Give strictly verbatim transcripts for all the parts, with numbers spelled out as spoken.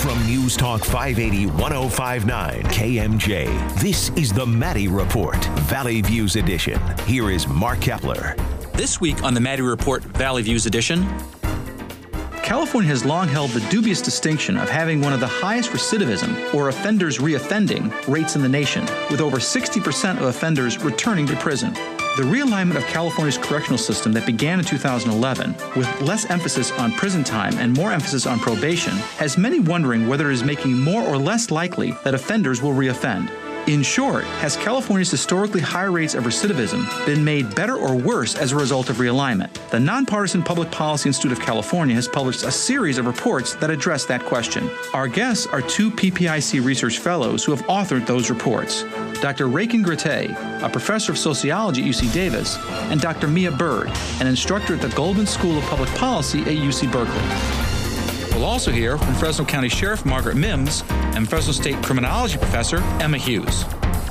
From News Talk five eighty, one oh five point nine K M J, this is the Maddie Report, Valley Views Edition. Here is Mark Kepler. This week on the Maddie Report, Valley Views Edition, California has long held the dubious distinction of having one of the highest recidivism, or offenders reoffending, rates in the nation, with over sixty percent of offenders returning to prison. The realignment of California's correctional system that began in two thousand eleven, with less emphasis on prison time and more emphasis on probation, has many wondering whether it is making more or less likely that offenders will reoffend. In short, has California's historically high rates of recidivism been made better or worse as a result of realignment? The nonpartisan Public Policy Institute of California has published a series of reports that address that question. Our guests are two P P I C research fellows who have authored those reports. Doctor Raiken Gratay, a professor of sociology at U C Davis, and Doctor Mia Bird, an instructor at the Goldman School of Public Policy at U C Berkeley. We'll also hear from Fresno County Sheriff Margaret Mims and Fresno State Criminology Professor Emma Hughes.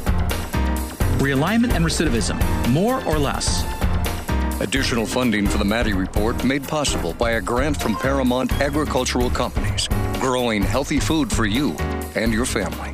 Realignment and recidivism, more or less? Additional funding for the Maddie Report made possible by a grant from Paramount Agricultural Companies, growing healthy food for you and your family.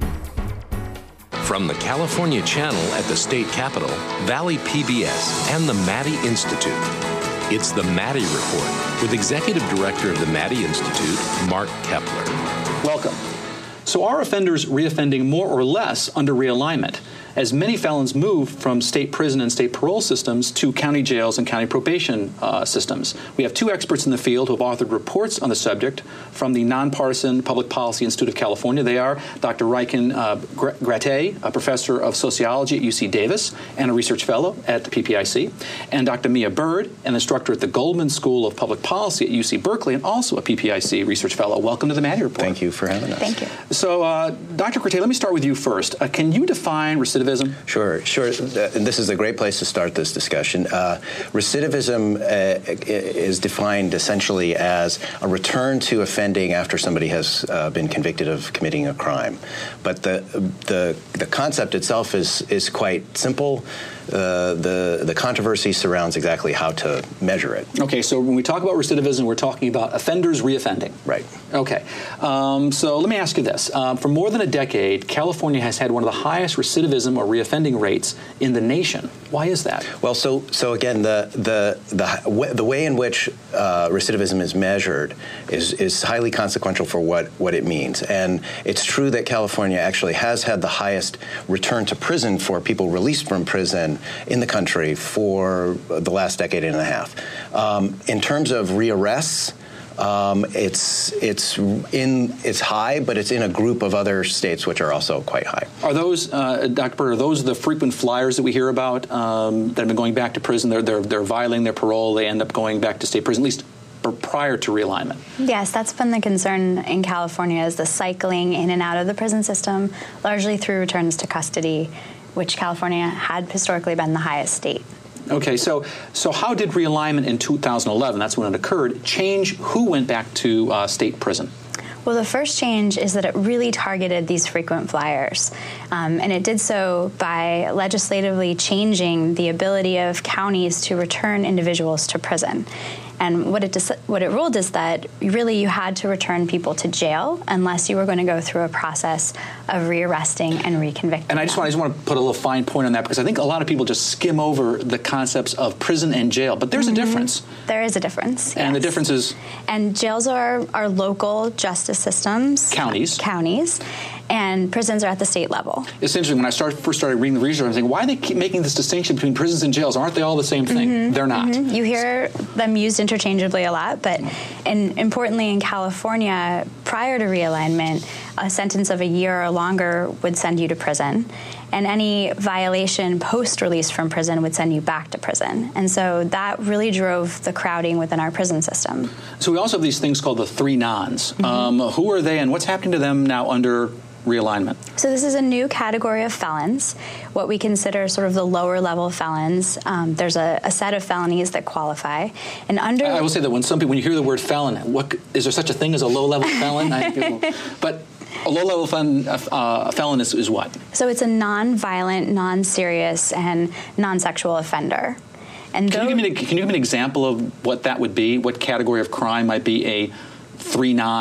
From the California Channel at the state capitol, Valley P B S, and the Maddie Institute, it's the Maddie Report with Executive Director of the Maddie Institute, Mark Kepler. Welcome. So are offenders reoffending more or less under realignment, as many felons move from state prison and state parole systems to county jails and county probation uh, systems? We have two experts in the field who have authored reports on the subject from the nonpartisan Public Policy Institute of California. They are Doctor Raiken uh, Gratay, a professor of sociology at U C Davis and a research fellow at the P P I C, and Doctor Mia Bird, an instructor at the Goldman School of Public Policy at U C Berkeley and also a P P I C research fellow. Welcome to the Maddie Report. Thank you for having us. Thank you. So, uh, Doctor Gratay, let me start with you first. Uh, can you define recidivism? Sure, sure. Uh, and this is a great place to start this discussion. Uh, recidivism uh, is defined essentially as a return to offending after somebody has uh, been convicted of committing a crime. But the the the concept itself is is quite simple. Uh, the the controversy surrounds exactly how to measure it. Okay, so when we talk about recidivism, we're talking about offenders reoffending. Right. Okay. Um, so let me ask you this. Um, for more than a decade, California has had one of the highest recidivism or reoffending rates in the nation. Why is that? Well, so so again, the the the, the way in which uh, recidivism is measured is is highly consequential for what, what it means. And it's true that California actually has had the highest return to prison for people released from prison in the country for the last decade and a half. Um, in terms of rearrests, um, it's it's in it's high, but it's in a group of other states which are also quite high. Are those, uh, Doctor Bird, are those the frequent flyers that we hear about um, that have been going back to prison? They're they're they're violating their parole. They end up going back to state prison, at least prior to realignment. Yes, that's been the concern in California, is the cycling in and out of the prison system, largely through returns to custody, which California had historically been the highest state. Okay, so so how did realignment in two thousand eleven, that's when it occurred, change who went back to uh, state prison? Well, the first change is that it really targeted these frequent flyers, um, and it did so by legislatively changing the ability of counties to return individuals to prison. And what it dis- what it ruled is that really you had to return people to jail unless you were going to go through a process of rearresting and reconvicting. And I just, want, I just want to put a little fine point on that, because I think a lot of people just skim over the concepts of prison and jail. But there's mm-hmm. a difference. There is a difference. And yes. the difference is? And jails are, are local justice systems. Counties. Counties. And prisons are at the state level. It's interesting. When I start, first started reading the research, I was thinking, why do they keep making this distinction between prisons and jails? Aren't they all the same thing? Mm-hmm. They're not. Mm-hmm. You hear them used interchangeably a lot, but and importantly in California, prior to realignment, a sentence of a year or longer would send you to prison, and any violation post-release from prison would send you back to prison. And so that really drove the crowding within our prison system. So we also have these things called the three nons. Mm-hmm. Um, who are they, and what's happening to them now under realignment? So this is a new category of felons, what we consider sort of the lower level felons. Um, there's a, a set of felonies that qualify, and under. I will say that when some people, when you hear the word felon, what is there such a thing as a low level felon? I, people, but a low level felon, uh, felon is, is what? So it's a non-violent, non-serious, and non-sexual offender. And can, those, you give me a, can you give me an example of what that would be? What category of crime might be a three non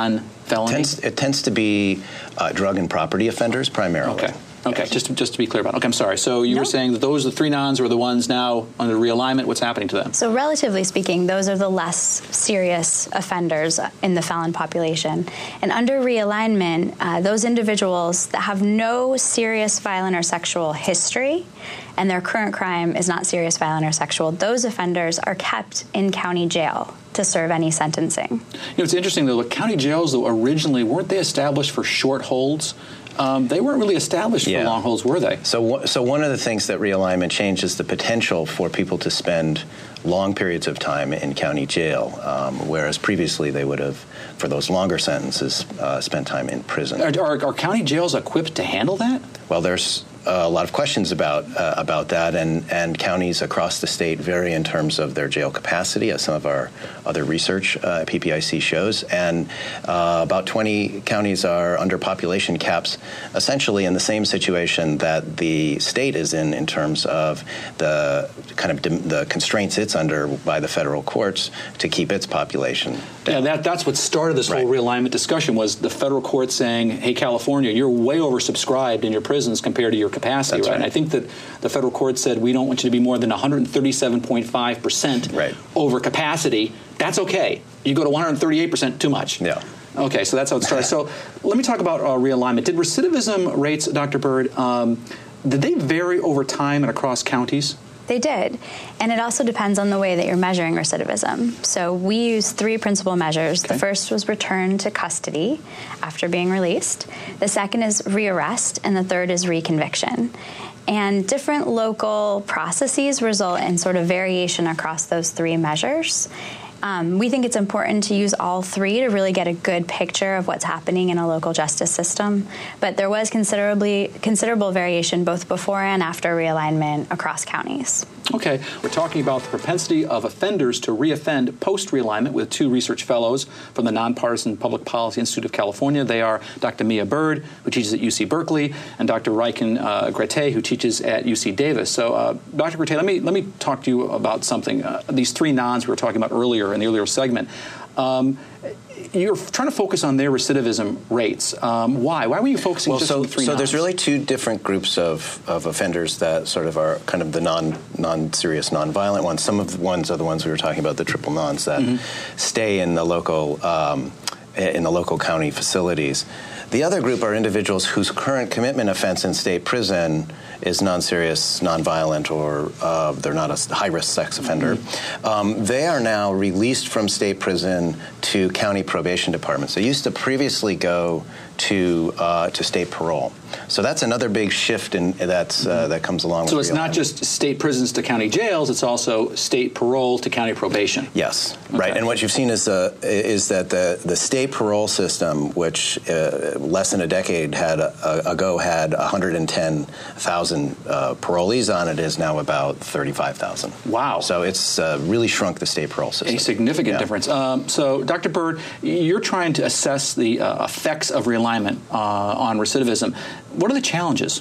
felony? It tends, it tends to be uh, drug and property offenders primarily. Okay. Okay, yes. just to, just to be clear about it. Okay, I'm sorry. So you no. were saying that those are the three nons are the ones now under realignment. What's happening to them? So relatively speaking, those are the less serious offenders in the felon population. And under realignment, uh, those individuals that have no serious violent or sexual history and their current crime is not serious violent or sexual, those offenders are kept in county jail to serve any sentencing. You know, it's interesting, though, the county jails, though, originally, weren't they established for short holds? Um, they weren't really established yeah. for long holds, were they? So, so one of the things that realignment changed is the potential for people to spend long periods of time in county jail, um, whereas previously they would have, for those longer sentences, uh, spent time in prison. Are, are, are county jails equipped to handle that? Well, there's uh, a lot of questions about uh, about that, and, and counties across the state vary in terms of their jail capacity, as some of our other research uh, at P P I C shows. And uh, about twenty counties are under population caps, essentially in the same situation that the state is in in terms of the kind of dim- the constraints it's under by the federal courts to keep its population down. Yeah, that, that's what started this right. whole realignment discussion, was the federal court saying, hey, California, you're way oversubscribed in your prisons compared to your capacity, right? right? And I think that the federal court said, we don't want you to be more than one hundred thirty-seven point five percent right. over capacity. That's okay. You go to one hundred thirty-eight percent, too much. Yeah. Okay, so that's how it started. So let me talk about uh, realignment. Did recidivism rates, Doctor Bird, um, did they vary over time and across counties? They did. And it also depends on the way that you're measuring recidivism. So we use three principal measures. Okay. The first was return to custody after being released. The second is rearrest, and the third is reconviction. And different local processes result in sort of variation across those three measures. Um, we think it's important to use all three to really get a good picture of what's happening in a local justice system. But there was considerably considerable variation both before and after realignment across counties. Okay, we're talking about the propensity of offenders to reoffend post-realignment with two research fellows from the Nonpartisan Public Policy Institute of California. They are Doctor Mia Bird, who teaches at U C Berkeley, and Doctor Riken uh, Grete, who teaches at U C Davis. So, uh, Doctor Grete, let me let me talk to you about something. Uh, these three nons we were talking about earlier in the earlier segment. Um, You're trying to focus on their recidivism rates. Um, why? Why were you focusing well, just so, on the three So nons? there's really two different groups of, of offenders that sort of are kind of the non, non-serious, non-violent ones. Some of the ones are the ones we were talking about, the triple nons that mm-hmm. stay in the local um, in the local county facilities. The other group are individuals whose current commitment offense in state prison is non-serious, non-violent, or uh, they're not a high-risk sex offender. Mm-hmm. Um, they are now released from state prison to county probation departments. They used to previously go to uh, to state parole. So that's another big shift in that's uh, that comes along. So with it's not just state prisons to county jails; it's also state parole to county probation. Yes, okay. right. And what you've seen is uh, is that the the state parole system, which uh, less than a decade had uh, ago had one hundred ten thousand uh, parolees on it, is now about thirty-five thousand. Wow! So it's uh, really shrunk the state parole system. A significant yeah. difference. Um, so, Doctor Bird, you're trying to assess the uh, effects of realignment uh, on recidivism. What are the challenges?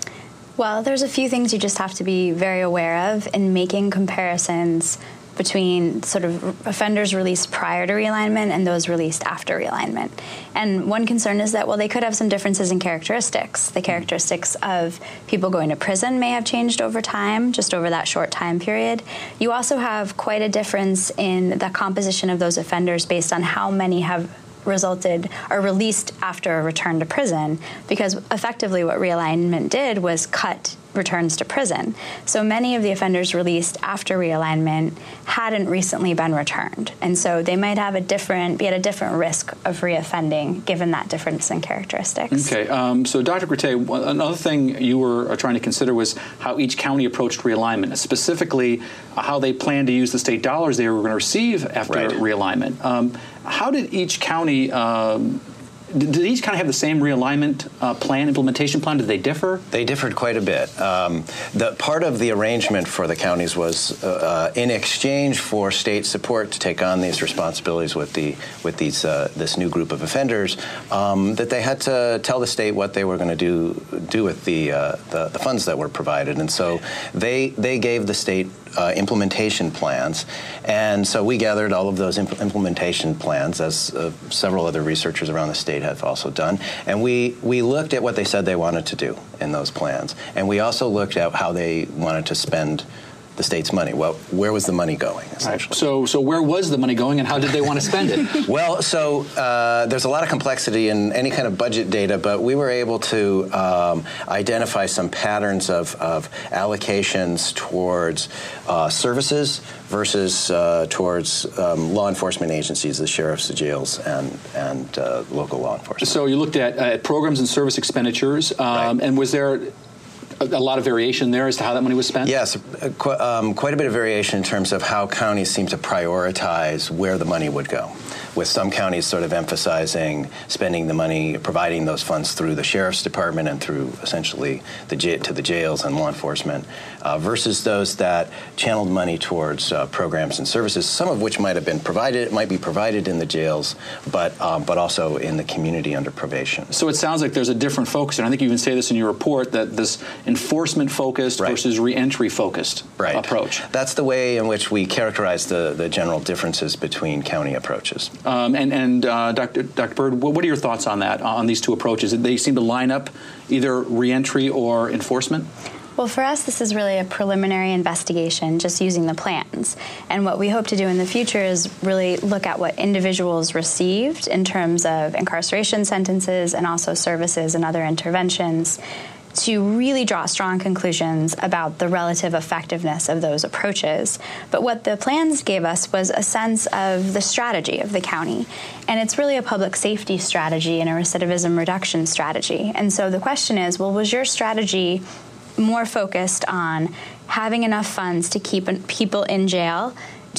Well, there's a few things you just have to be very aware of in making comparisons between sort of offenders released prior to realignment and those released after realignment. And one concern is that, well, they could have some differences in characteristics. The characteristics of people going to prison may have changed over time, just over that short time period. You also have quite a difference in the composition of those offenders based on how many have resulted or released after a return to prison, because effectively what realignment did was cut returns to prison. So many of the offenders released after realignment hadn't recently been returned, and so they might have a different be at a different risk of reoffending given that difference in characteristics. Okay, um, so Doctor Grete, another thing you were trying to consider was how each county approached realignment, specifically uh, how they planned to use the state dollars they were going to receive after right. realignment. Um, how did each county um, Did each kind of have the same realignment uh, plan, implementation plan? Did they differ? They differed quite a bit. Um, the part of the arrangement for the counties was uh, in exchange for state support to take on these responsibilities with the with these uh, this new group of offenders, um, that they had to tell the state what they were going to do do with the, uh, the the funds that were provided, and so they they gave the state uh, implementation plans. And so we gathered all of those imp- implementation plans, as uh, several other researchers around the state have also done. And we, we looked at what they said they wanted to do in those plans. And we also looked at how they wanted to spend the state's money. Well, where was the money going, essentially? Right. So, so where was the money going, and how did they want to spend it? Well, so uh, there's a lot of complexity in any kind of budget data, but we were able to um, identify some patterns of, of allocations towards uh, services versus uh, towards um, law enforcement agencies, the sheriffs, the jails, and and uh, local law enforcement. So you looked at uh, programs and service expenditures, um, right. and was there a lot of variation there as to how that money was spent? Yes, qu- um, quite a bit of variation in terms of how counties seem to prioritize where the money would go, with some counties sort of emphasizing spending the money, providing those funds through the sheriff's department and through essentially the j- to the jails and law enforcement, uh, versus those that channeled money towards uh, programs and services, some of which might have been provided, might be provided in the jails, but um, but also in the community under probation. So it sounds like there's a different focus, and I think you even say this in your report, that this enforcement-focused right. versus re-entry-focused right. approach. That's the way in which we characterize the, the general differences between county approaches. Um, and and uh, Doctor Doctor Bird, what are your thoughts on that, on these two approaches? They seem to line up either re-entry or enforcement? Well, for us, this is really a preliminary investigation, just using the plans. And what we hope to do in the future is really look at what individuals received in terms of incarceration sentences and also services and other interventions, to really draw strong conclusions about the relative effectiveness of those approaches. But what the plans gave us was a sense of the strategy of the county. And it's really a public safety strategy and a recidivism reduction strategy. And so the question is, well, was your strategy more focused on having enough funds to keep people in jail,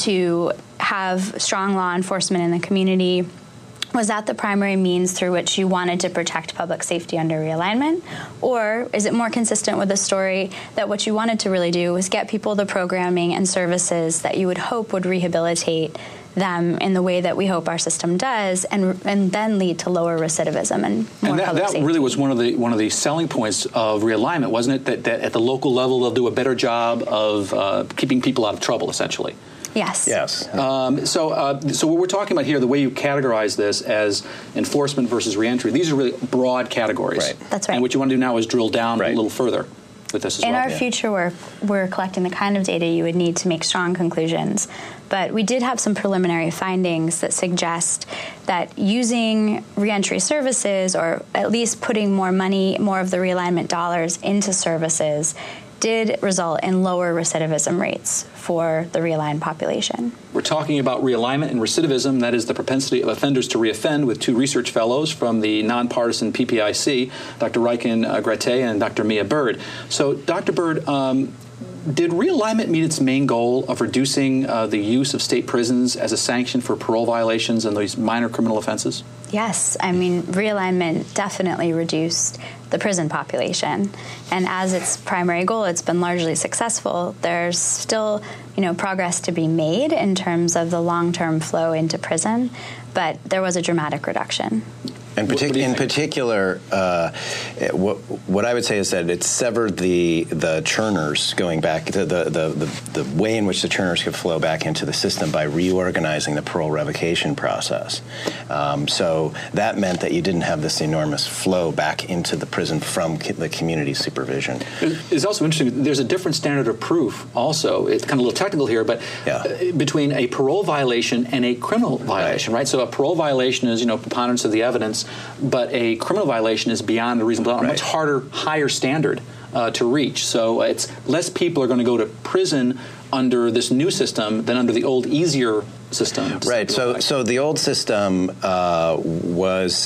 to have strong law enforcement in the community? Was that the primary means through which you wanted to protect public safety under realignment? Or is it more consistent with the story that what you wanted to really do was get people the programming and services that you would hope would rehabilitate them in the way that we hope our system does, and and then lead to lower recidivism and more and that, public that safety? really was one of the one of the selling points of realignment, wasn't it? That, that at the local level they'll do a better job of uh, keeping people out of trouble, essentially. Yes. Yes. Um, so, uh, so what we're talking about here, the way you categorize this as enforcement versus reentry, these are really broad categories. Right. That's right. And what you want to do now is drill down Right. a little further with this as In well. our yeah. future work, we're collecting the kind of data you would need to make strong conclusions. But we did have some preliminary findings that suggest that using reentry services, or at least putting more money, more of the realignment dollars into services, did result in lower recidivism rates for the realigned population. We're talking about realignment and recidivism, that is the propensity of offenders to reoffend, with two research fellows from the nonpartisan P P I C, Doctor Riken uh, Grete and Doctor Mia Bird. So, Doctor Bird, um, did realignment meet its main goal of reducing uh, the use of state prisons as a sanction for parole violations and these minor criminal offenses? Yes, I mean, realignment definitely reduced the prison population. And as its primary goal, it's been largely successful. There's still, you know, progress to be made in terms of the long-term flow into prison, but there was a dramatic reduction. And partic- in particular, uh, what, what I would say is that it severed the the churners going back, to the, the, the, the way in which the churners could flow back into the system by reorganizing the parole revocation process. Um, so that meant that you didn't have this enormous flow back into the prison from co- the community supervision. It's also interesting, there's a different standard of proof also. It's kind of a little technical here, but Yeah. uh, between a parole violation and a criminal violation, right? right? So a parole violation is, you know, preponderance of the evidence, but a criminal violation is beyond the reasonable doubt, a Right. much harder, higher standard uh, to reach. So it's less people are going to go to prison under this new system than under the old, easier system. Right. So, so the old system uh, was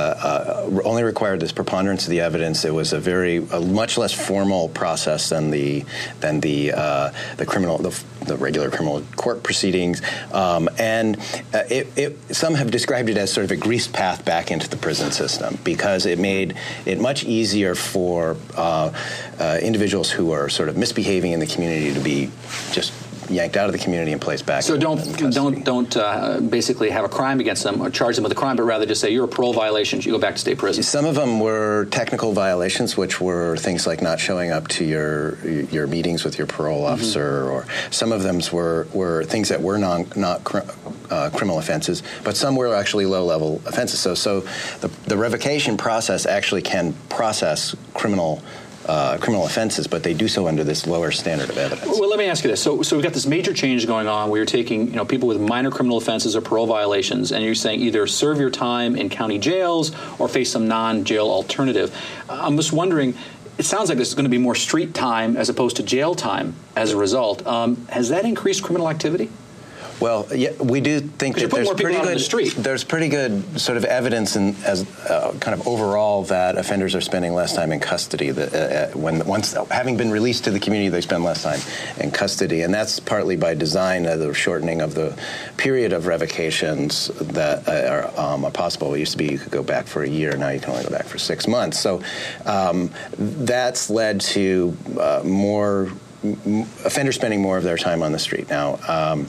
uh, uh, only required this preponderance of the evidence. It was a very, a much less formal process than the than the uh, the criminal, the, the regular criminal court proceedings. Um, and uh, it, it, some have described it as sort of a greased path back into the prison system, because it made it much easier for uh, uh, individuals who are sort of misbehaving in the community to be just yanked out of the community and placed back. So in, don't in don't don't uh, basically have a crime against them or charge them with a crime, but rather just say you're a parole violation, you go back to state prison. Some of them were technical violations, which were things like not showing up to your your meetings with your parole officer, mm-hmm. or some of them were were things that were non not cr uh, criminal offenses, but some were actually low level offenses. So so the the revocation process actually can process criminal. Uh, criminal offenses, but they do so under this lower standard of evidence. Well, let me ask you this. So, so we've got this major change going on where you're taking, you know, people with minor criminal offenses or parole violations, and you're saying either serve your time in county jails or face some non-jail alternative. I'm just wondering, it sounds like this is going to be more street time as opposed to jail time as a result. Um, has that increased criminal activity? Well, yeah, we do think that there's pretty good. The there's pretty good sort of evidence in, as uh, kind of overall that offenders are spending less time in custody. That uh, when once having been released to the community, they spend less time in custody, and that's partly by design. Uh, the shortening of the period of revocations that are, um, are possible. It used to be you could go back for a year. Now you can only go back for six months. So um, that's led to uh, more m offenders spending more of their time on the street now. Um,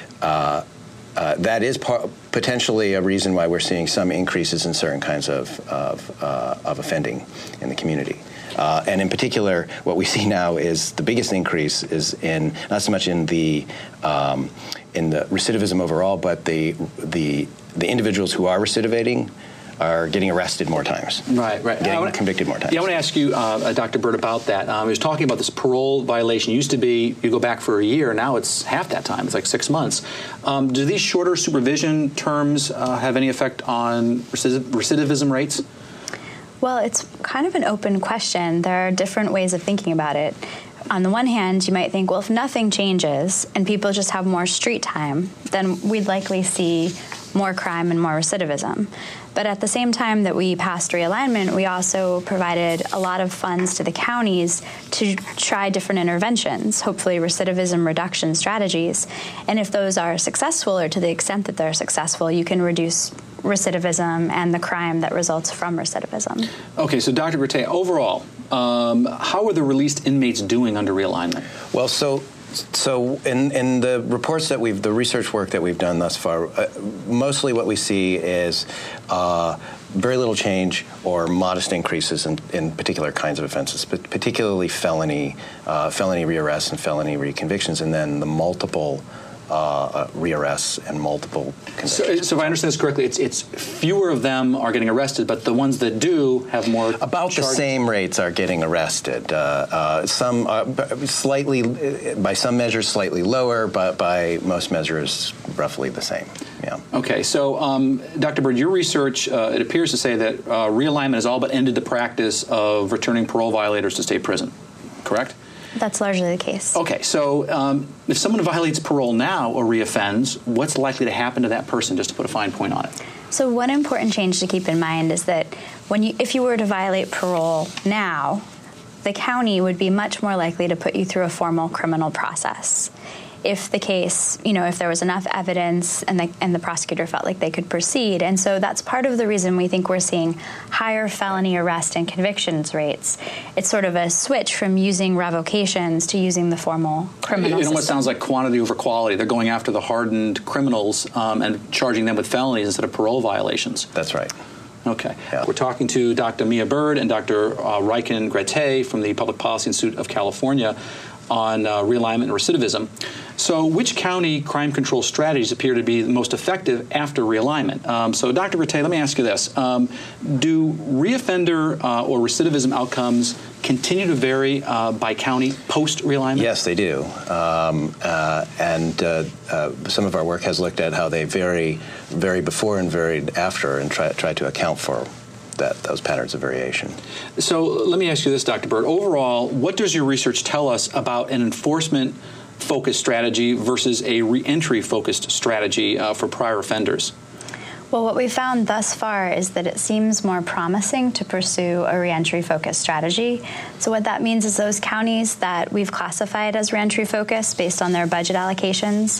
Uh, uh, that is par potentially a reason why we're seeing some increases in certain kinds of, of, uh, of offending in the community. Uh, and in particular, what we see now is the biggest increase is in not so much in the um, in the recidivism overall, but the the the individuals who are recidivating are getting arrested more times. Right, right. Getting wanna, convicted more times. Yeah, I want to ask you, uh, Doctor Bird, about that. Um, he was talking about this parole violation. It used to be you go back for a year. Now it's half that time. It's like six months. Um, do these shorter supervision terms uh, have any effect on recidiv recidivism rates? Well, it's kind of an open question. There are different ways of thinking about it. On the one hand, you might think, well, if nothing changes and people just have more street time, then we'd likely see more crime and more recidivism. But at the same time that we passed realignment, we also provided a lot of funds to the counties to try different interventions, hopefully recidivism reduction strategies. And if those are successful, or to the extent that they're successful, you can reduce recidivism and the crime that results from recidivism. Okay, so Doctor Gratay, overall, um, how are the released inmates doing under realignment? Well, so So in, in the reports that we've, the research work that we've done thus far, uh, mostly what we see is uh, very little change or modest increases in, in particular kinds of offenses, but particularly felony, uh, felony rearrests and felony reconvictions, and then the multiple uh, uh, rearrests and multiple convictions. So, so if I understand this correctly, it's, it's fewer of them are getting arrested, but the ones that do have more About charges. The same rates are getting arrested. Uh, uh, some uh, slightly, by some measures, slightly lower, but by most measures, roughly the same. Yeah. Okay, so um, Doctor Bird, your research, uh, it appears to say that uh, realignment has all but ended the practice of returning parole violators to state prison, correct? That's largely the case. Okay, so um, if someone violates parole now or reoffends, what's likely to happen to that person, just to put a fine point on it? So one important change to keep in mind is that when you, if you were to violate parole now, the county would be much more likely to put you through a formal criminal process. If the case, you know, if there was enough evidence and the, and the prosecutor felt like they could proceed. And so that's part of the reason we think we're seeing higher felony arrest and convictions rates. It's sort of a switch from using revocations to using the formal criminal It system. almost sounds like quantity over quality. They're going after the hardened criminals um, and charging them with felonies instead of parole violations. That's right. Okay. Yeah. We're talking to Doctor Mia Bird and Doctor Uh, Riken Gratay from the Public Policy Institute of California on uh, realignment and recidivism. So which county crime control strategies appear to be the most effective after realignment? Um, so Doctor Gratay, let me ask you this. Um, do reoffender uh, or recidivism outcomes continue to vary uh, by county post-realignment? Yes, they do. Um, uh, and uh, uh, some of our work has looked at how they vary, vary before and varied after, and try, try to account for that, those patterns of variation. So let me ask you this, Doctor Bird. Overall, what does your research tell us about an enforcement focused strategy versus a reentry focused strategy uh, for prior offenders? Well, what we found thus far is that it seems more promising to pursue a reentry focused strategy. So what that means is those counties that we've classified as reentry focused based on their budget allocations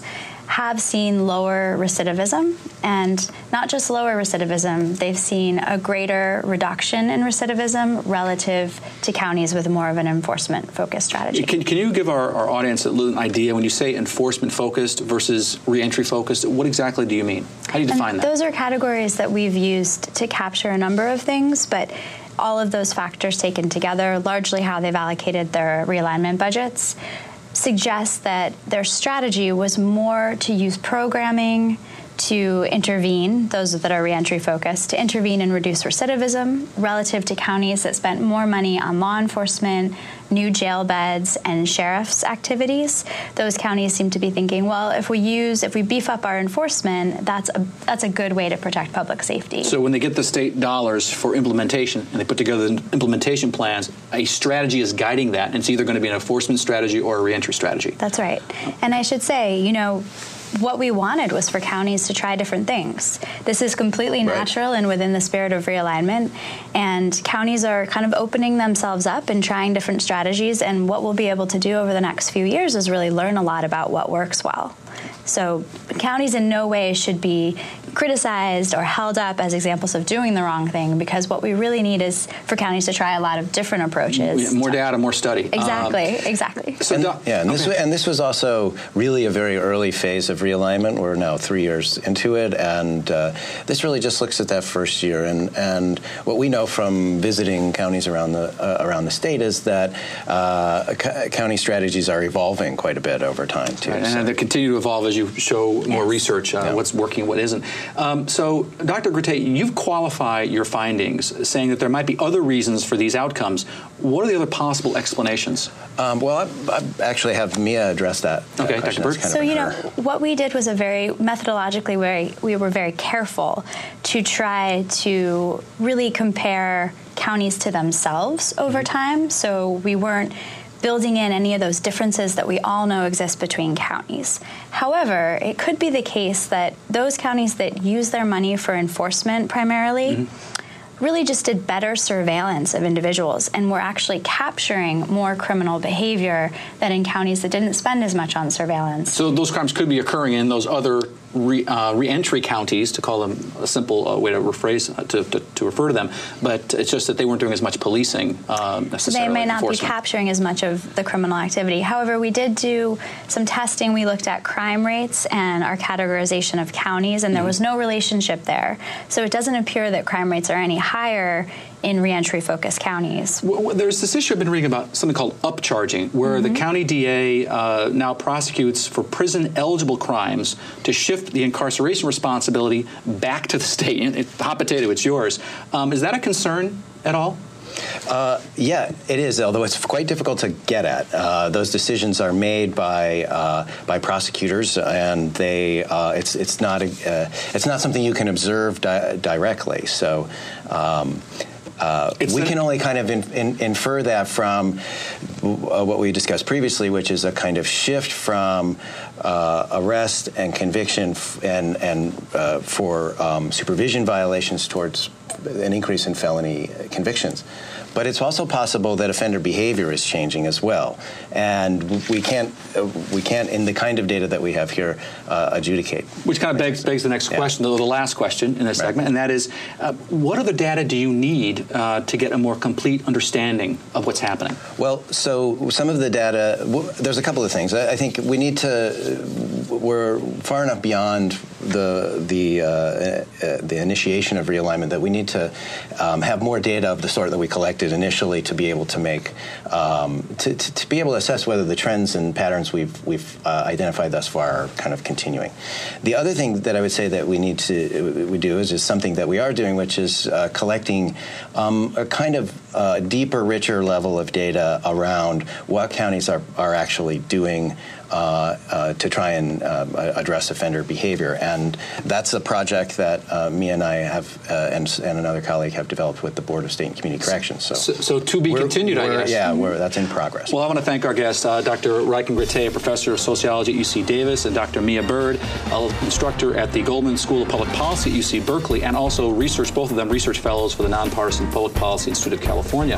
have seen lower recidivism, and not just lower recidivism, they've seen a greater reduction in recidivism relative to counties with more of an enforcement-focused strategy. Can, can you give our, our audience an idea, when you say enforcement-focused versus reentry-focused, what exactly do you mean? How do you define and that? Those are categories that we've used to capture a number of things, but all of those factors taken together, largely how they've allocated their realignment budgets, suggests that their strategy was more to use programming to intervene, those that are reentry focused, to intervene and reduce recidivism relative to counties that spent more money on law enforcement, new jail beds, and sheriff's activities. Those counties seem to be thinking, well, if we use, if we beef up our enforcement, that's a that's a good way to protect public safety. So when they get the state dollars for implementation and they put together the implementation plans, a strategy is guiding that, and it's either going to be an enforcement strategy or a reentry strategy. That's right. And I should say, you know, what we wanted was for counties to try different things. This is completely natural right. and within the spirit of realignment. And counties are kind of opening themselves up and trying different strategies. And what we'll be able to do over the next few years is really learn a lot about what works well. So counties in no way should be criticized or held up as examples of doing the wrong thing, because what we really need is for counties to try a lot of different approaches. More data, more study. Exactly, um, exactly. So and, the, yeah, and, okay. this, and this was also really a very early phase of realignment. We're now three years into it, and uh, this really just looks at that first year. And, and what we know from visiting counties around the uh, around the state is that uh, c- county strategies are evolving quite a bit over time too. Right, so. and they continue to evolve as you show more yes. research, uh, yeah. what's working, what isn't. Um, so, Doctor Gratay, you've qualified your findings, saying that there might be other reasons for these outcomes. What are the other possible explanations? Um, well, I, I actually have Mia address that. Okay, Doctor Bird. So, you know, what we did was a very, methodologically, very, we were very careful to try to really compare counties to themselves over mm-hmm. time. So we weren't building in any of those differences that we all know exist between counties. However, it could be the case that those counties that use their money for enforcement primarily mm-hmm. really just did better surveillance of individuals and were actually capturing more criminal behavior than in counties that didn't spend as much on surveillance. So those crimes could be occurring in those other Re, uh, re-entry counties, to call them a simple uh, way to rephrase, uh, to, to, to refer to them, but it's just that they weren't doing as much policing um, necessarily. So they may not be capturing as much of the criminal activity. However, we did do some testing. We looked at crime rates and our categorization of counties, and mm-hmm. there was no relationship there. So it doesn't appear that crime rates are any higher in reentry focused counties. Well, there's this issue I've been reading about, something called upcharging, where mm-hmm. the county D A uh, now prosecutes for prison eligible crimes to shift the incarceration responsibility back to the state. It, hot potato, it's yours. Um, is that a concern at all? Uh, yeah, it is, although it's quite difficult to get at. Uh, those decisions are made by uh, by prosecutors, and they uh, it's it's not a, uh, it's not something you can observe di- directly. So. Um, Uh, we can only kind of in, in, infer that from uh, what we discussed previously, which is a kind of shift from uh, arrest and conviction f- and, and uh, for um, supervision violations towards an increase in felony convictions. But it's also possible that offender behavior is changing as well, and we can't uh, we can't in the kind of data that we have here uh, adjudicate. Which kind of begs, begs the next yeah. question, the, the last question in this right. segment, and that is, uh, what other data do you need uh, to get a more complete understanding of what's happening? Well, so some of the data, w- there's a couple of things. I, I think we need to. We're far enough beyond the the uh, uh, the initiation of realignment that we need to um, have more data of the sort that we collected initially to be able to make um, to, to, to be able to assess whether the trends and patterns we've we've uh, identified thus far are kind of continuing. The other thing that I would say that we need to we do is, is something that we are doing, which is uh, collecting um, a kind of uh, deeper, richer level of data around what counties are are actually doing Uh, uh, to try and uh, address offender behavior, and that's a project that uh, me and I have uh, and, and another colleague have developed with the Board of State and Community Corrections. So, so, so to be we're, continued, we're, I guess. Yeah, we're, that's in progress. Well, I want to thank our guests, uh, Doctor Ryken Gratay, a professor of sociology at U C Davis, and Doctor Mia Bird, an instructor at the Goldman School of Public Policy at U C Berkeley, and also research, both of them research fellows for the Nonpartisan Public Policy Institute of California.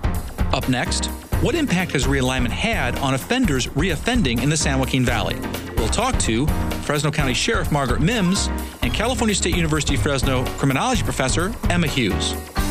Up next, what impact has realignment had on offenders reoffending in the San Joaquin Valley? we'll talk to Fresno County Sheriff Margaret Mims and California State University Fresno criminology professor Emma Hughes.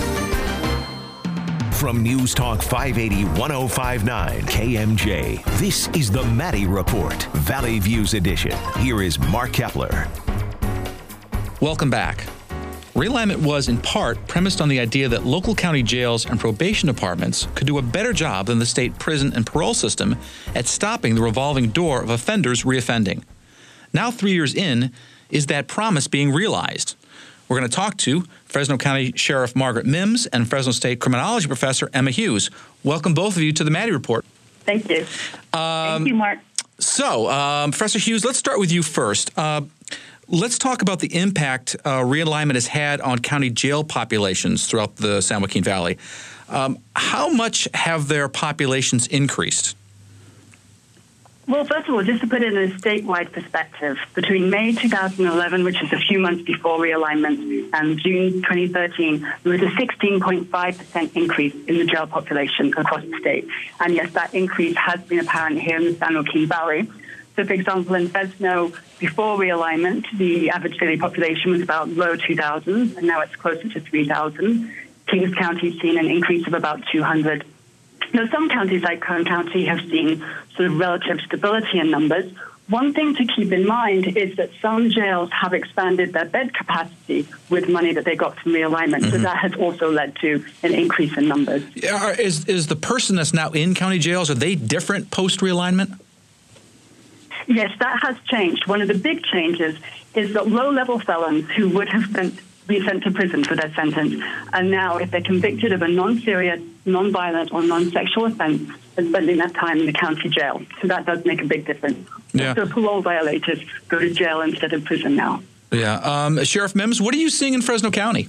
From News Talk five eighty, one oh five point nine K M J, this is the Maddie Report, Valley Views Edition. Here is Mark Kepler. Welcome back. Realignment was, in part, premised on the idea that local county jails and probation departments could do a better job than the state prison and parole system at stopping the revolving door of offenders reoffending. Now, three years in, is that promise being realized? We're going to talk to Fresno County Sheriff Margaret Mims and Fresno State criminology professor Emma Hughes. Welcome, both of you, to the Maddie Report. Thank you. Um, Thank you, Mark. So, um, Professor Hughes, let's start with you first. Uh, let's talk about the impact uh, realignment has had on county jail populations throughout the San Joaquin Valley. Um, how much have their populations increased? Well, first of all, just to put it in a statewide perspective, between May two thousand eleven, which is a few months before realignment, and June twenty thirteen, there was a sixteen point five percent increase in the jail population across the state. And yes, that increase has been apparent here in the San Joaquin Valley. So, for example, in Fresno, before realignment, the average daily population was about low two thousands, and now it's closer to three thousand. Kings County has seen an increase of about two hundred. Now, some counties like Kern County have seen sort of relative stability in numbers. One thing to keep in mind is that some jails have expanded their bed capacity with money that they got from realignment. Mm-hmm. So that has also led to an increase in numbers. Is, is the person that's now in county jails, are they different post-realignment? Yes, that has changed. One of the big changes is that low-level felons who would have been be sent to prison for their sentence, and now, if they're convicted of a non-serious, non-violent, or non-sexual offense, are spending that time in the county jail. So that does make a big difference. Yeah. So parole violators go to jail instead of prison now. Yeah. Um, Sheriff Mims, what are you seeing in Fresno County?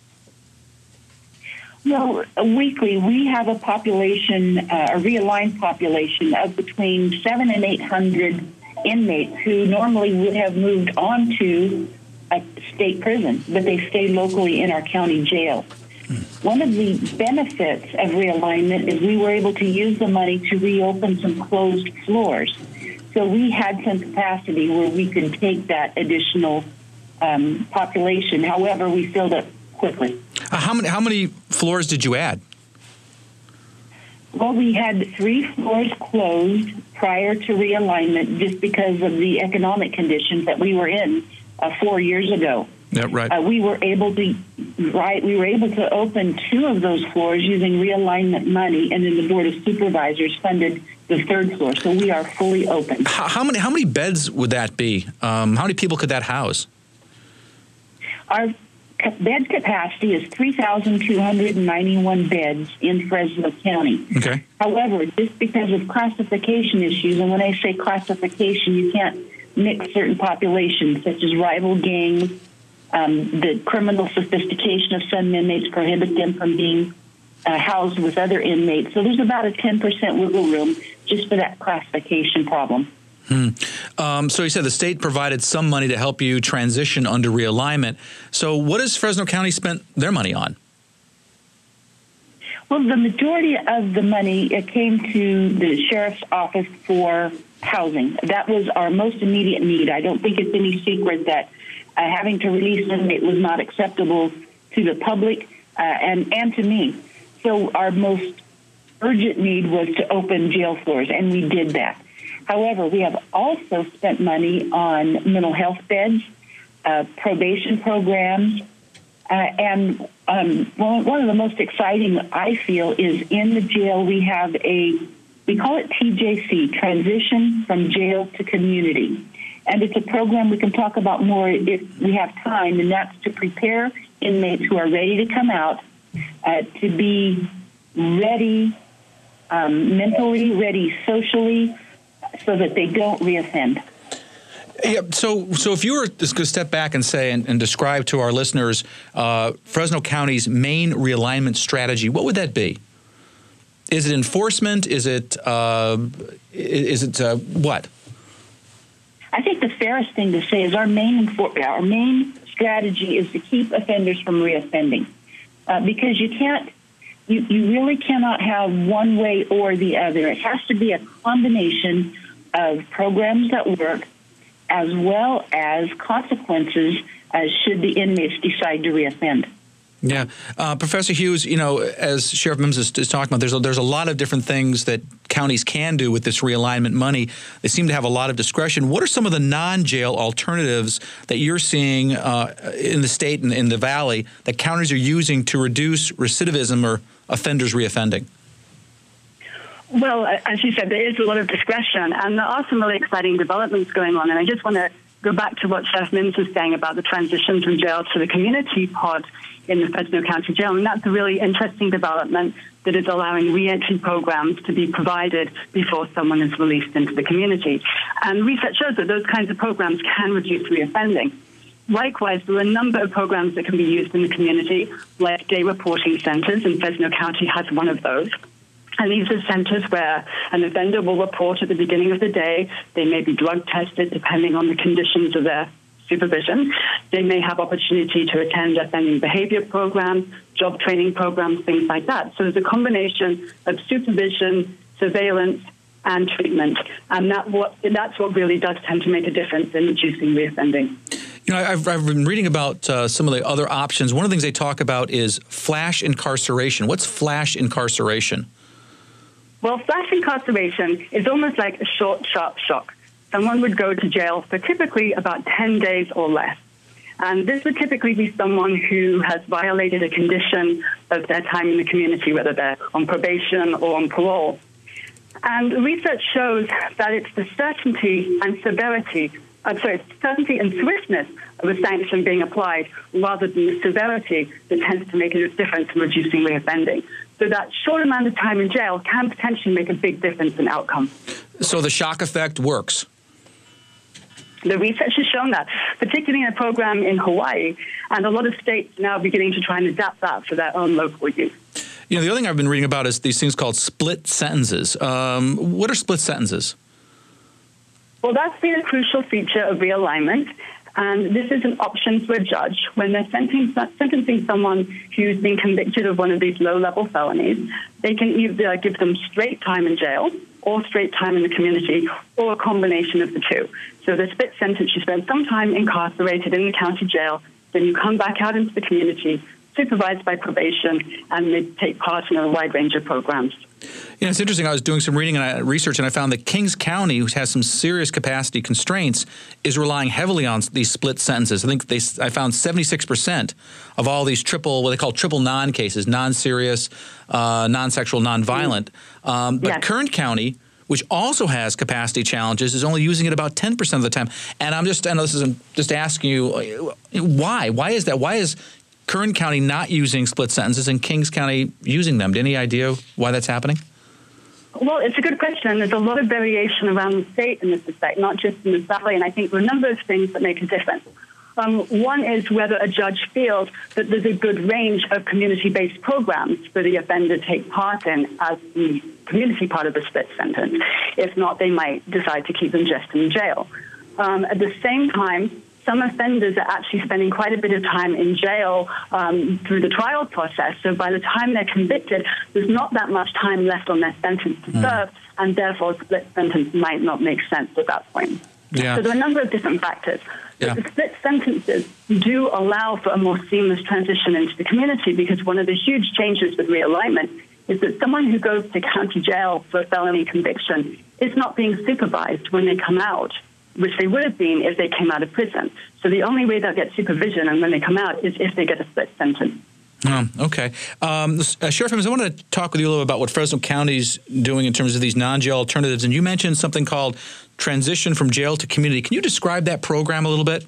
Well, weekly, we have a population, uh, a realigned population of between seven and eight hundred inmates who normally would have moved on to a state prison, but they stay locally in our county jail. One of the benefits of realignment is we were able to use the money to reopen some closed floors. So we had some capacity where we could take that additional um, population. However, we filled it quickly. Uh, how many how many floors did you add? Well, we had three floors closed prior to realignment just because of the economic conditions that we were in Uh, four years ago. Yeah, right. Uh, we were able to, right, we were able to open two of those floors using realignment money, and then the Board of Supervisors funded the third floor. So we are fully open. How, how many how many beds would that be? Um, how many people could that house? Our bed capacity is three thousand two hundred ninety-one beds in Fresno County. Okay. However, just because of classification issues, and when I say classification, you can't mix certain populations, such as rival gangs, um, the criminal sophistication of some inmates prohibit them from being uh, housed with other inmates. So there's about a ten percent wiggle room just for that classification problem. Hmm. Um, so you said the state provided some money to help you transition under realignment. So what has Fresno County spent their money on? Well, the majority of the money it came to the sheriff's office for housing. That was our most immediate need. I don't think it's any secret that uh, having to release an inmate was not acceptable to the public uh, and, and to me. So our most urgent need was to open jail floors, and we did that. However, we have also spent money on mental health beds, uh, probation programs, uh, and um, one, one of the most exciting, I feel, is in the jail we have a We call it T J C, Transition from Jail to Community. And it's a program we can talk about more if we have time, and that's to prepare inmates who are ready to come out uh, to be ready, um, mentally ready socially, so that they don't reoffend. Yeah, so so if you were just going to step back and say and, and describe to our listeners uh, Fresno County's main realignment strategy, what would that be? Is it enforcement? Is it uh, is it uh, what? I think the fairest thing to say is our main our main strategy is to keep offenders from reoffending, uh, because you can't, you, you really cannot have one way or the other. It has to be a combination of programs that work, as well as consequences uh, should the inmates decide to reoffend. Yeah. Uh, Professor Hughes, you know, as Sheriff Mims is, is talking about, there's a, there's a lot of different things that counties can do with this realignment money. They seem to have a lot of discretion. What are some of the non-jail alternatives that you're seeing uh, in the state and in the Valley that counties are using to reduce recidivism or offenders reoffending? Well, as you said, there is a lot of discretion, and there are some really exciting developments going on. And I just want to go back to what Sheriff Mims was saying about the transition from jail to the community pod in the Fresno County Jail. And that's a really interesting development that is allowing re-entry programs to be provided before someone is released into the community. And research shows that those kinds of programs can reduce reoffending. Likewise, there are a number of programs that can be used in the community, like day reporting centers, and Fresno County has one of those. And these are centers where an offender will report at the beginning of the day. They may be drug tested depending on the conditions of their supervision. They may have opportunity to attend offending behavior programs, job training programs, things like that. So there's a combination of supervision, surveillance, and treatment. And that what, that's what really does tend to make a difference in reducing reoffending. You know, I've, I've been reading about uh, some of the other options. One of the things they talk about is flash incarceration. What's flash incarceration? Well, flash incarceration is almost like a short, sharp shock. Someone would go to jail for typically about ten days or less. And this would typically be someone who has violated a condition of their time in the community, whether they're on probation or on parole. And research shows that it's the certainty and severity, I'm sorry, certainty and swiftness of a sanction being applied rather than the severity that tends to make a difference in reducing reoffending. So that short amount of time in jail can potentially make a big difference in outcome. So the shock effect works? The research has shown that, particularly in a program in Hawaii, and a lot of states now beginning to try and adapt that for their own local use. You know, the other thing I've been reading about is these things called split sentences. Um, what are split sentences? Well, that's been a crucial feature of realignment, and this is an option for a judge when they're sentencing, sentencing someone who's been convicted of one of these low-level felonies. They can either give them straight time in jail or straight time in the community, or a combination of the two. So the split sentence, you spend some time incarcerated in the county jail, then you come back out into the community, supervised by probation, and they take part in a wide range of programs. You know, it's interesting. I was doing some reading and I, research, and I found that Kings County, which has some serious capacity constraints, is relying heavily on these split sentences. I think they, I found seventy-six percent of all these triple, what they call triple non cases, non-serious, uh, non-sexual, non-violent. Mm. Um, but yes. Kern County, which also has capacity challenges, is only using it about ten percent of the time. And I'm just, I know this is just asking you, why? Why is that? Why is Kern County not using split sentences and Kings County using them? Any idea why that's happening? Well, it's a good question. There's a lot of variation around the state in this respect, not just in the Valley, and I think there are a number of things that make a difference. Um, one is whether a judge feels that there's a good range of community-based programs for the offender to take part in as the community part of the split sentence. If not, they might decide to keep them just in jail. Um, at the same time, some offenders are actually spending quite a bit of time in jail um, through the trial process. So by the time they're convicted, there's not that much time left on their sentence to mm. serve, and therefore a split sentence might not make sense at that point. Yeah. So there are a number of different factors. Yeah. But the split sentences do allow for a more seamless transition into the community, because one of the huge changes with realignment is that someone who goes to county jail for a felony conviction is not being supervised when they come out, which they would have been if they came out of prison. So the only way they'll get supervision and when they come out is if they get a split sentence. Oh, okay. Um, uh, Sheriff Mims, I want to talk with you a little bit about what Fresno County's doing in terms of these non-jail alternatives. And you mentioned something called Transition from Jail to Community. Can you describe that program a little bit?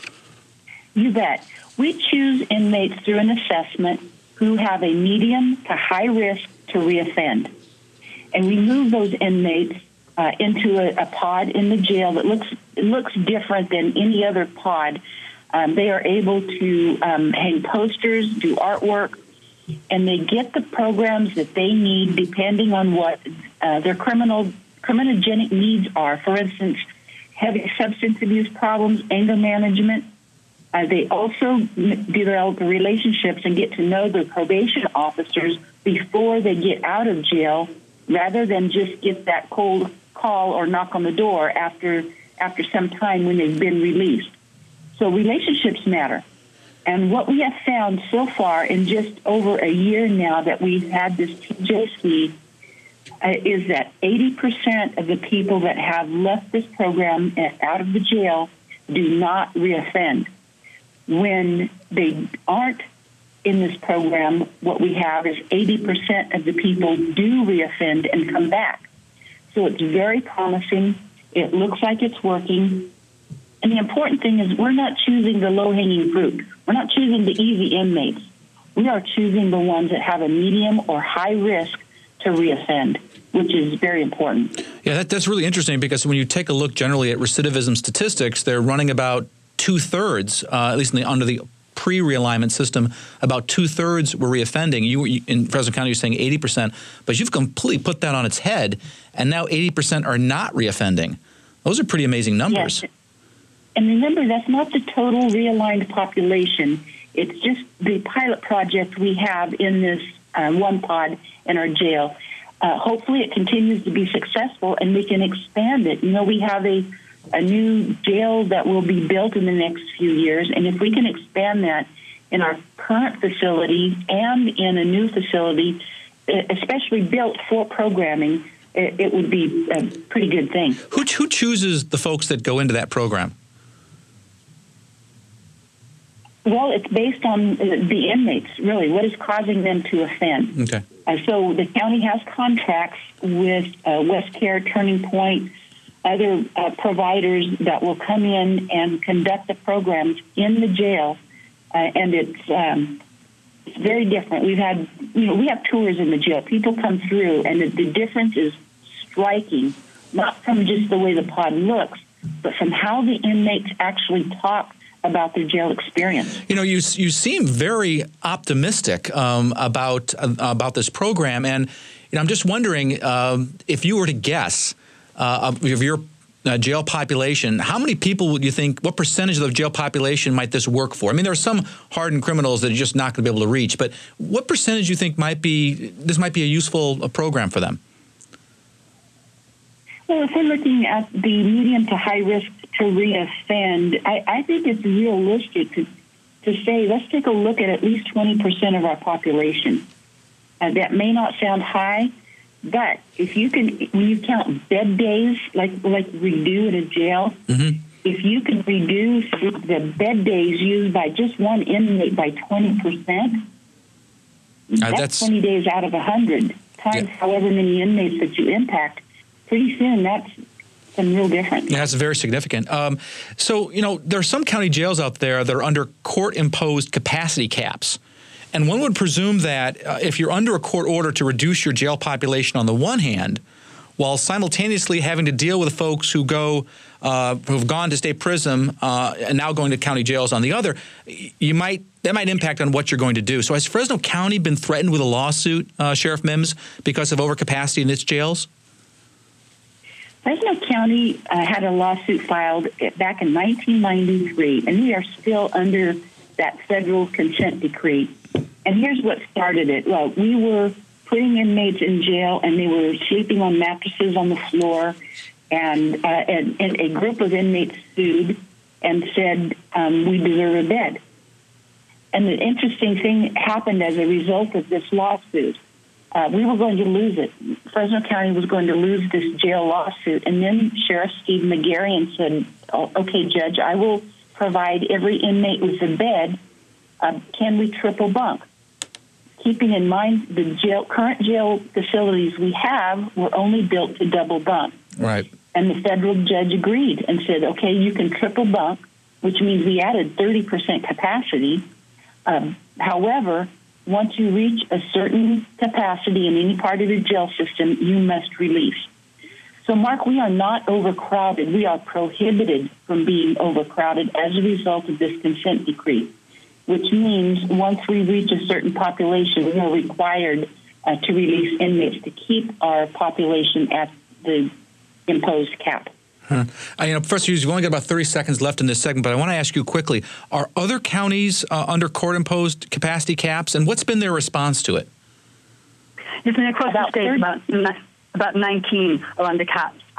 You bet. We choose inmates through an assessment who have a medium to high risk to reoffend. And we move those inmates Uh, into a, a pod in the jail that looks it looks different than any other pod. Um, they are able to um, hang posters, do artwork, and they get the programs that they need depending on what uh, their criminal criminogenic needs are. For instance, heavy substance abuse problems, anger management. Uh, they also develop relationships and get to know the probation officers before they get out of jail, rather than just get that cold call or knock on the door after after some time when they've been released. So relationships matter. And what we have found so far in just over a year now that we've had this T J C uh, is that eighty percent of the people that have left this program out of the jail do not reoffend. When they aren't in this program, what we have is eighty percent of the people do reoffend and come back. So it's very promising. It looks like it's working. And the important thing is we're not choosing the low-hanging fruit. We're not choosing the easy inmates. We are choosing the ones that have a medium or high risk to reoffend, which is very important. Yeah, that, that's really interesting because when you take a look generally at recidivism statistics, they're running about two-thirds, uh, at least in the, under the pre-realignment system, about two-thirds were reoffending. You, you in Fresno County, you're saying eighty percent, but you've completely put that on its head, and now eighty percent are not reoffending. Those are pretty amazing numbers. Yes. And remember, that's not the total realigned population. It's just the pilot project we have in this uh, one pod in our jail. Uh, hopefully it continues to be successful and we can expand it. You know, we have a, a new jail that will be built in the next few years, and if we can expand that in our current facility and in a new facility, especially built for programming, it, it would be a pretty good thing. Who, who chooses the folks that go into that program? Well, it's based on the inmates, really. What is causing them to offend? Okay. Uh, so the county has contracts with uh, West Care, Turning Point, other uh, providers that will come in and conduct the programs in the jail, uh, and it's um, it's very different. We've had, you know, we have tours in the jail. People come through, and the, the difference is striking, not from just the way the pod looks, but from how the inmates actually talk about their jail experience. You know, you you seem very optimistic um, about uh, about this program, and you know, I'm just wondering um, if you were to guess uh, of your uh, jail population, how many people would you think? What percentage of the jail population might this work for? I mean, there are some hardened criminals that are just not going to be able to reach, but what percentage do you think might be this might be a useful uh, program for them? Well, if we're looking at the medium to high risk to reoffend, I, I think it's realistic to, to say, let's take a look at at least twenty percent of our population. Uh, that may not sound high, but if you can, when you count bed days, like like we do in a jail, mm-hmm. if you can reduce the bed days used by just one inmate by twenty percent, uh, that's, that's twenty days out of one hundred, times yeah. however many inmates that you impact. Pretty soon, that's some real difference. Yeah, that's very significant. Um, so, you know, there are some county jails out there that are under court-imposed capacity caps. And one would presume that uh, if you're under a court order to reduce your jail population on the one hand, while simultaneously having to deal with folks who go, uh, who have gone to state prison uh, and now going to county jails on the other, you might that might impact on what you're going to do. So has Fresno County been threatened with a lawsuit, uh, Sheriff Mims, because of overcapacity in its jails? Fresno County uh, had a lawsuit filed back in nineteen ninety-three, and we are still under that federal consent decree. And here's what started it. Well, we were putting inmates in jail, and they were sleeping on mattresses on the floor, and, uh, and, and a group of inmates sued and said, um, we deserve a bed. And the interesting thing happened as a result of this lawsuit. Uh, we were going to lose it. Fresno County was going to lose this jail lawsuit. And then Sheriff Steve McGarrion said, oh, okay, Judge, I will provide every inmate with a bed. Uh, can we triple bunk? Keeping in mind the jail, current jail facilities we have were only built to double bunk. Right. And the federal judge agreed and said, okay, you can triple bunk, which means we added thirty percent capacity. Um, however, once you reach a certain capacity in any part of the jail system, you must release. So, Mark, we are not overcrowded. We are prohibited from being overcrowded as a result of this consent decree, which means once we reach a certain population, we are required uh, to release inmates to keep our population at the imposed cap. Huh. Uh, you know, Professor Hughes, you've only got about thirty seconds left in this segment, but I want to ask you quickly, are other counties uh, under court-imposed capacity caps, and what's been their response to it? It's been across the state, about, about nineteen are under caps.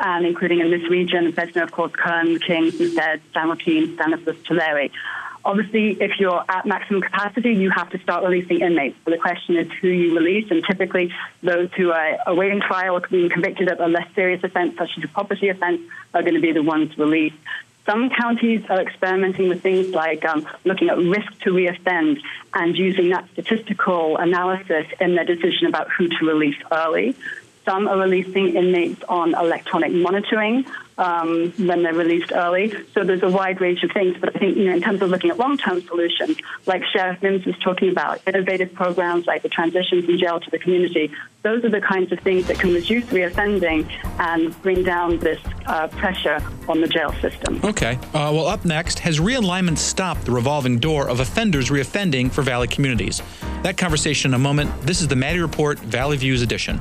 and including in this region, Fresno, of course, Kern, King, Merced, San Joaquin, San Luis, Tulare. Obviously, if you're at maximum capacity, you have to start releasing inmates. So the question is who you release, and typically those who are awaiting trial or being convicted of a less serious offense, such as a property offense, are going to be the ones released. Some counties are experimenting with things like um, looking at risk to reoffend and using that statistical analysis in their decision about who to release early. Some are releasing inmates on electronic monitoring um, when they're released early. So there's a wide range of things. But I think, you know, in terms of looking at long-term solutions, like Sheriff Mims was talking about, innovative programs like the transition from jail to the community, those are the kinds of things that can reduce reoffending and bring down this uh, pressure on the jail system. Okay. Uh, well, up next, has realignment stopped the revolving door of offenders reoffending for Valley communities? That conversation in a moment. This is the Maddie Report, Valley Views edition.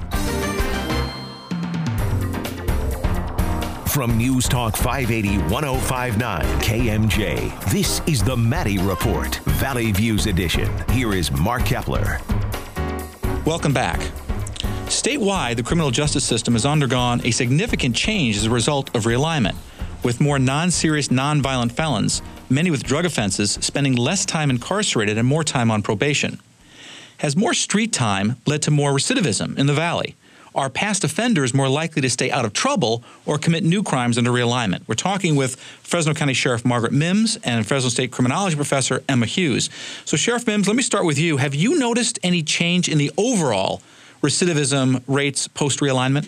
From News Talk five eighty, one oh five point nine K M J, this is the Maddie Report, Valley Views edition. Here is Mark Kepler. Welcome back. Statewide, the criminal justice system has undergone a significant change as a result of realignment, with more non-serious, non-violent felons, many with drug offenses, spending less time incarcerated and more time on probation. Has more street time led to more recidivism in the Valley? Are past offenders more likely to stay out of trouble or commit new crimes under realignment? We're talking with Fresno County Sheriff Margaret Mims and Fresno State Criminology Professor Emma Hughes. So, Sheriff Mims, let me start with you. Have you noticed any change in the overall recidivism rates post-realignment?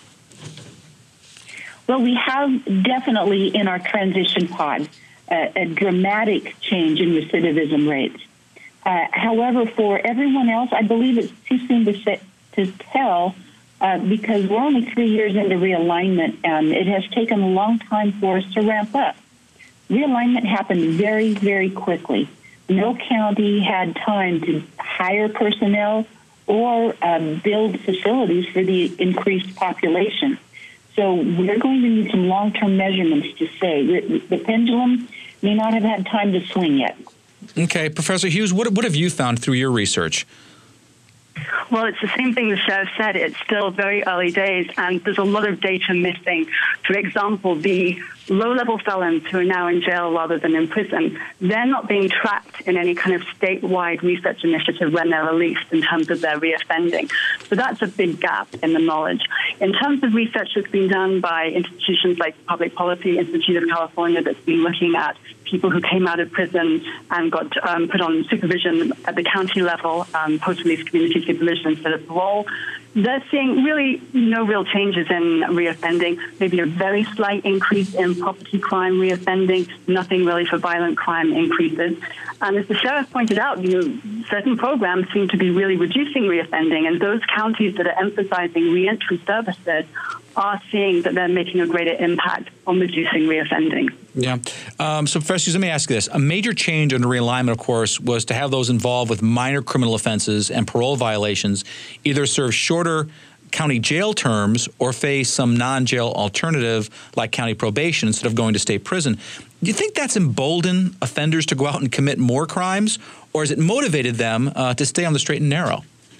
Well, we have definitely in our transition pod uh, a dramatic change in recidivism rates. Uh, however, for everyone else, I believe it's too soon to, say, to tell uh, because we're only three years into realignment, and it has taken a long time for us to ramp up. Realignment happened very, very quickly. No county had time to hire personnel or um, build facilities for the increased population. So we're going to need some long-term measurements to say that the pendulum may not have had time to swing yet. Okay, Professor Hughes, what, what have you found through your research? Well, it's the same thing the sheriff said. It's still very early days, and there's a lot of data missing. For example, the low-level felons who are now in jail rather than in prison, they're not being tracked in any kind of statewide research initiative when they're released in terms of their reoffending. So that's a big gap in the knowledge. In terms of research that's been done by institutions like the Public Policy Institute of California that's been looking at people who came out of prison and got um, put on supervision at the county level, um, post-release community supervision instead of parole, they're seeing really no real changes in reoffending, maybe a very slight increase in property crime reoffending, nothing really for violent crime increases. And as the sheriff pointed out, you know, certain programs seem to be really reducing reoffending, and those counties that are emphasizing reentry services are seeing that they're making a greater impact on reducing reoffending. Yeah. Um, so, Professor, let me ask you this. A major change under realignment, of course, was to have those involved with minor criminal offenses and parole violations either serve shorter county jail terms or face some non-jail alternative like county probation instead of going to state prison. Do you think that's emboldened offenders to go out and commit more crimes, or has it motivated them uh, to stay on the straight and narrow?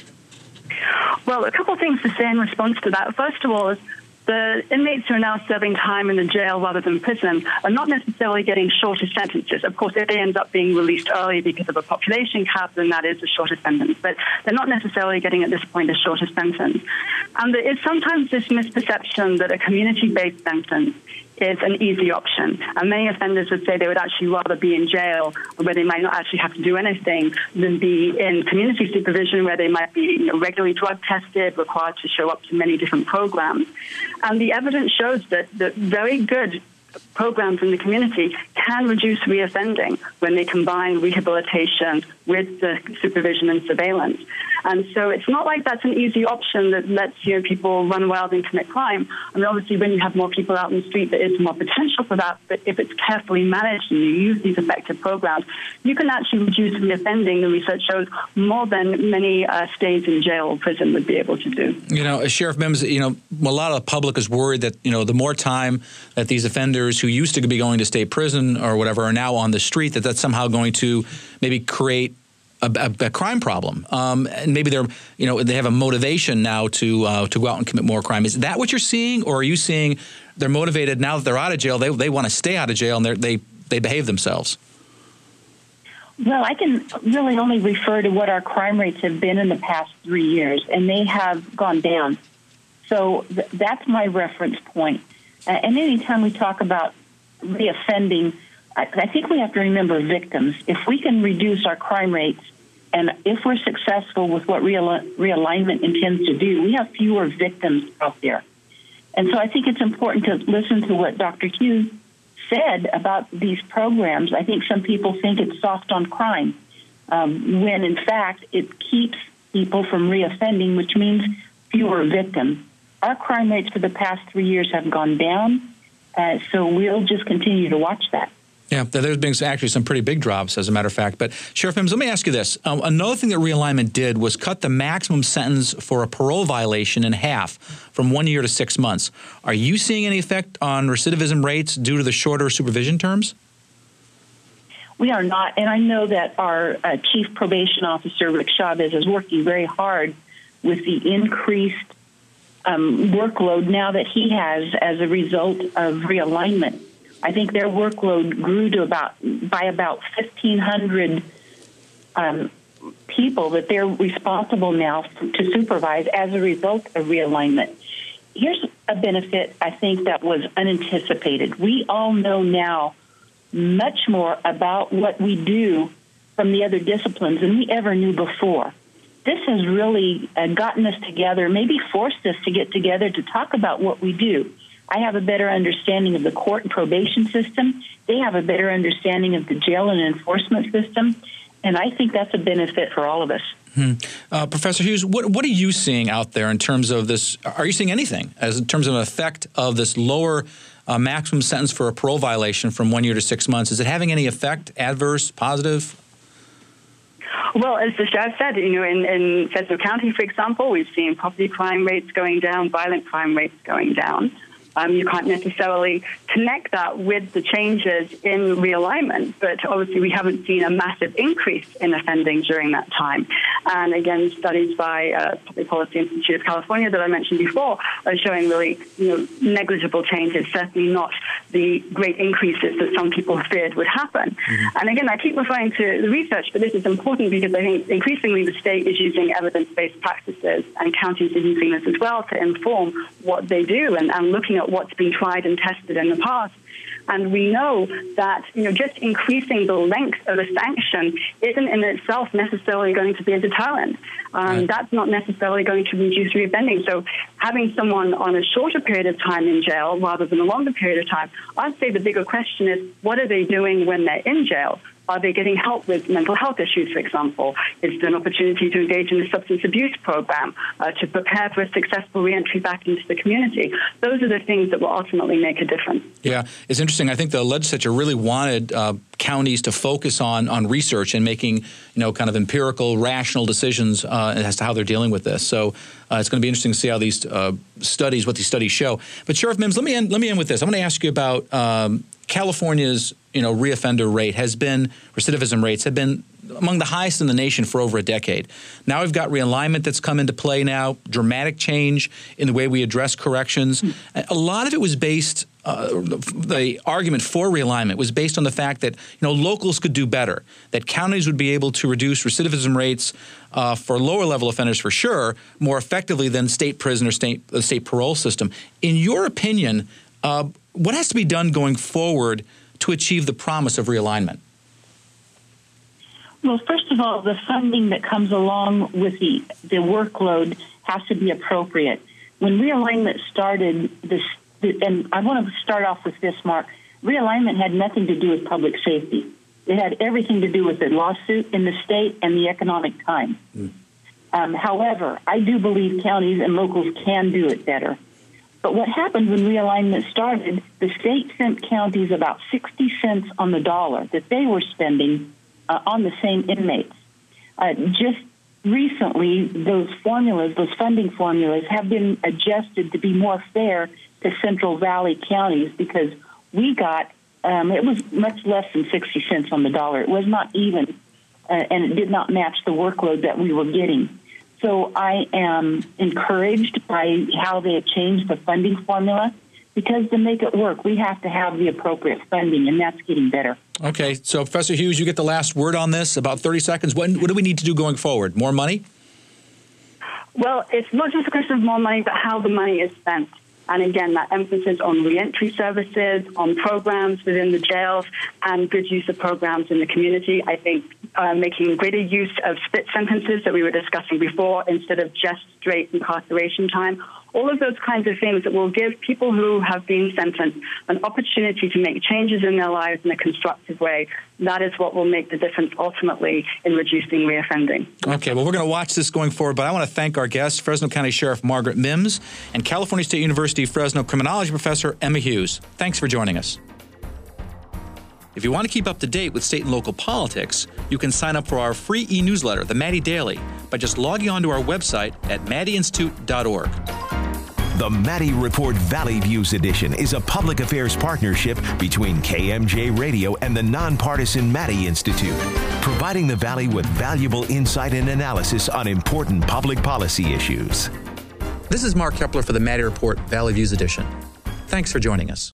Well, a couple of things to say in response to that. First of all, is the inmates who are now serving time in the jail rather than prison are not necessarily getting shorter sentences. Of course, if they end up being released early because of a population cap, then that is a shorter sentence. But they're not necessarily getting, at this point, a shorter sentence. And there is sometimes this misperception that a community-based sentence is an easy option. And many offenders would say they would actually rather be in jail where they might not actually have to do anything than be in community supervision where they might be, you know, regularly drug tested, required to show up to many different programs. And the evidence shows that, that very good programs in the community can reduce reoffending when they combine rehabilitation with the supervision and surveillance. And so it's not like that's an easy option that lets, you know, people run wild and commit crime. I mean, obviously, when you have more people out in the street, there is more potential for that. But if it's carefully managed and you use these effective programs, you can actually reduce reoffending, the research shows, more than many uh, stays in jail or prison would be able to do. You know, Sheriff Mims, you know, a lot of the public is worried that, you know, the more time that these offenders who used to be going to state prison or whatever are now on the street, that that's somehow going to maybe create A, a, a crime problem, um, and maybe they're, you know, they have a motivation now to uh, to go out and commit more crime. Is that what you're seeing, or are you seeing they're motivated now that they're out of jail. They they want to stay out of jail, and they they behave themselves. Well, I can really only refer to what our crime rates have been in the past three years, and they have gone down. So th- that's my reference point. Uh, and anytime we talk about reoffending, I, I think we have to remember victims. If we can reduce our crime rates, and if we're successful with what real, realignment intends to do, we have fewer victims out there. And so I think it's important to listen to what Doctor Hughes said about these programs. I think some people think it's soft on crime, um, when in fact it keeps people from reoffending, which means fewer victims. Our crime rates for the past three years have gone down, uh, so we'll just continue to watch that. Yeah, there's been actually some pretty big drops, as a matter of fact. But Sheriff Mims, let me ask you this. Um, another thing that realignment did was cut the maximum sentence for a parole violation in half, from one year to six months. Are you seeing any effect on recidivism rates due to the shorter supervision terms? We are not, and I know that our uh, Chief Probation Officer, Rick Chavez, is working very hard with the increased um, workload now that he has as a result of realignment. I think their workload grew to about by about fifteen hundred um, people that they're responsible now for, to supervise as a result of realignment. Here's a benefit I think that was unanticipated. We all know now much more about what we do from the other disciplines than we ever knew before. This has really uh, gotten us together, maybe forced us to get together to talk about what we do. I have a better understanding of the court and probation system. They have a better understanding of the jail and enforcement system. And I think that's a benefit for all of us. Hmm. Uh, Professor Hughes, what, what are you seeing out there in terms of this? Are you seeing anything as in terms of an effect of this lower uh, maximum sentence for a parole violation from one year to six months? Is it having any effect, adverse, positive? Well, as the sheriff said, you know, in, in Fresno County, for example, we've seen property crime rates going down, violent crime rates going down. Um, you can't necessarily connect that with the changes in realignment, but obviously we haven't seen a massive increase in offending during that time. And again, studies by uh, Public Policy Institute of California that I mentioned before are showing really, you know, negligible changes, certainly not the great increases that some people feared would happen. Mm-hmm. And again, I keep referring to the research, but this is important because I think increasingly the state is using evidence-based practices and counties are using this as well to inform what they do and, and looking at what's been tried and tested in the past. And we know that, you know, just increasing the length of a sanction isn't in itself necessarily going to be a deterrent. Um, right. That's not necessarily going to reduce reoffending. So having someone on a shorter period of time in jail rather than a longer period of time, I'd say the bigger question is, what are they doing when they're in jail? Are they getting help with mental health issues, for example? Is there an opportunity to engage in a substance abuse program, uh, to prepare for a successful reentry back into the community? Those are the things that will ultimately make a difference. Yeah, it's interesting. I think the legislature really wanted uh, counties to focus on on research and making, you know, kind of empirical, rational decisions uh, as to how they're dealing with this. So uh, it's going to be interesting to see how these uh, studies, what these studies show. But Sheriff Mims, let me end, let me end with this. I'm going to ask you about um, California's, you know, reoffender rate has been, recidivism rates have been among the highest in the nation for over a decade. Now we've got realignment that's come into play now, dramatic change in the way we address corrections. Mm. A lot of it was based, uh, the argument for realignment was based on the fact that, you know, locals could do better, that counties would be able to reduce recidivism rates uh, for lower level offenders for sure, more effectively than state prison or state, the state parole system. In your opinion, uh, what has to be done going forward to achieve the promise of realignment? Well, first of all, the funding that comes along with the, the workload has to be appropriate. When realignment started, this, and I want to start off with this, Mark, realignment had nothing to do with public safety. It had everything to do with the lawsuit in the state and the economic time. Mm. Um, however, I do believe counties and locals can do it better. But what happened when realignment started, the state sent counties about sixty cents on the dollar that they were spending uh, on the same inmates. Uh, just recently, those formulas, those funding formulas, have been adjusted to be more fair to Central Valley counties because we got, um, it was much less than sixty cents on the dollar. It was not even, uh, and it did not match the workload that we were getting. So I am encouraged by how they have changed the funding formula. because to make it work, we have to have the appropriate funding, and that's getting better. Okay, so Professor Hughes, you get the last word on this, about thirty seconds. What, what do we need to do going forward? More money? Well, it's not just a question of more money, but how the money is spent. And again, that emphasis on reentry services, on programs within the jails, and good use of programs in the community. I think uh, making greater use of split sentences that we were discussing before instead of just straight incarceration time. All of those kinds of things that will give people who have been sentenced an opportunity to make changes in their lives in a constructive way. That is what will make the difference ultimately in reducing reoffending. Okay, well, we're going to watch this going forward, but I want to thank our guests, Fresno County Sheriff Margaret Mims and California State University Fresno Criminology Professor Emma Hughes. Thanks for joining us. If you want to keep up to date with state and local politics, you can sign up for our free e-newsletter, the Maddie Daily, by just logging on to our website at maddie institute dot org. The Maddie Report Valley Views Edition is a public affairs partnership between K M J Radio and the nonpartisan Maddie Institute, providing the Valley with valuable insight and analysis on important public policy issues. This is Mark Kepler for the Maddie Report Valley Views Edition. Thanks for joining us.